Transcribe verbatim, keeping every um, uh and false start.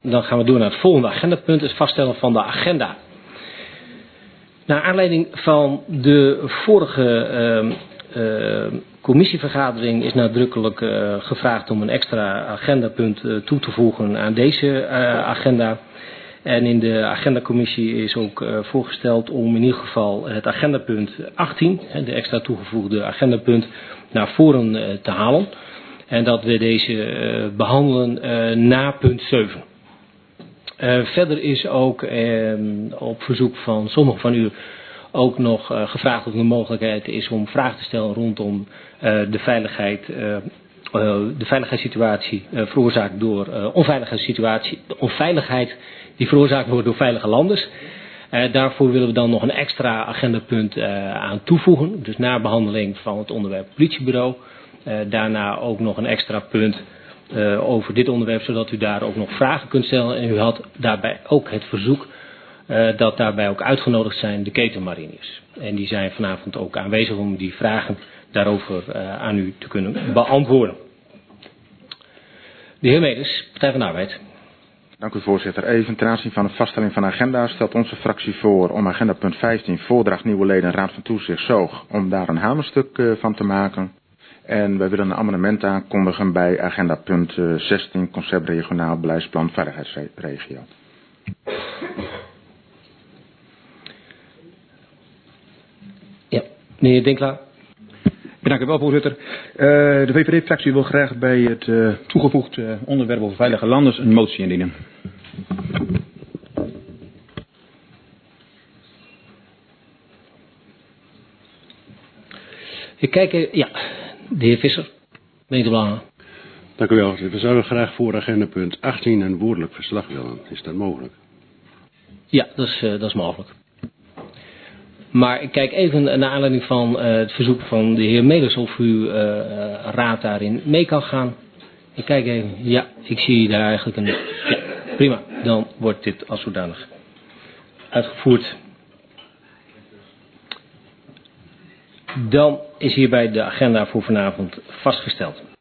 Dan gaan we door naar het volgende agendapunt, het vaststellen van de agenda. Naar aanleiding van de vorige uh, uh, commissievergadering is nadrukkelijk uh, gevraagd om een extra agendapunt uh, toe te voegen aan deze uh, agenda. En in de agendacommissie is ook uh, voorgesteld om in ieder geval het agendapunt achttien, de extra toegevoegde agendapunt, naar voren uh, te halen. En dat we deze uh, behandelen uh, na punt zeven. Uh, verder is ook uh, op verzoek van sommigen van u ook nog uh, gevraagd of er een mogelijkheid is om vragen te stellen rondom uh, de veiligheid, uh, uh, de veiligheidssituatie uh, veroorzaakt door uh, onveiligheidssituatie, de onveiligheid die veroorzaakt wordt door veilige landers. Uh, daarvoor willen we dan nog een extra agendapunt uh, aan toevoegen. Dus na behandeling van het onderwerp politiebureau. Uh, daarna ook nog een extra punt uh, over dit onderwerp, zodat u daar ook nog vragen kunt stellen. En u had daarbij ook het verzoek uh, dat daarbij ook uitgenodigd zijn de ketenmariniers. En die zijn vanavond ook aanwezig om die vragen daarover uh, aan u te kunnen beantwoorden. De heer Medes, Partij van de Arbeid. Dank u voorzitter. Even ten aanzien van de vaststelling van de agenda stelt onze fractie voor om agenda punt vijftien, voordracht nieuwe leden Raad van Toezicht Zoog, om daar een hamerstuk uh, van te maken. En wij willen een amendement aankondigen bij agenda punt uh, zestien, concept regionaal beleidsplan veiligheidsregio. Ja, meneer Dinklaar. Dank u wel, voorzitter. Uh, de V V D-fractie wil graag bij het uh, toegevoegd uh, onderwerp over veilige landers een motie indienen. Ik kijk, ja, de heer Visser, meneer De Lange. Dank u wel. We zouden graag voor agenda punt achttien een woordelijk verslag willen. Is dat mogelijk? Ja, dat is, uh, dat is mogelijk. Maar ik kijk even naar aanleiding van uh, het verzoek van de heer Medes of u uh, raad daarin mee kan gaan. Ik kijk even. Ja, ik zie daar eigenlijk een... Ja, prima. Dan wordt dit als zodanig uitgevoerd. Dan is hierbij de agenda voor vanavond vastgesteld.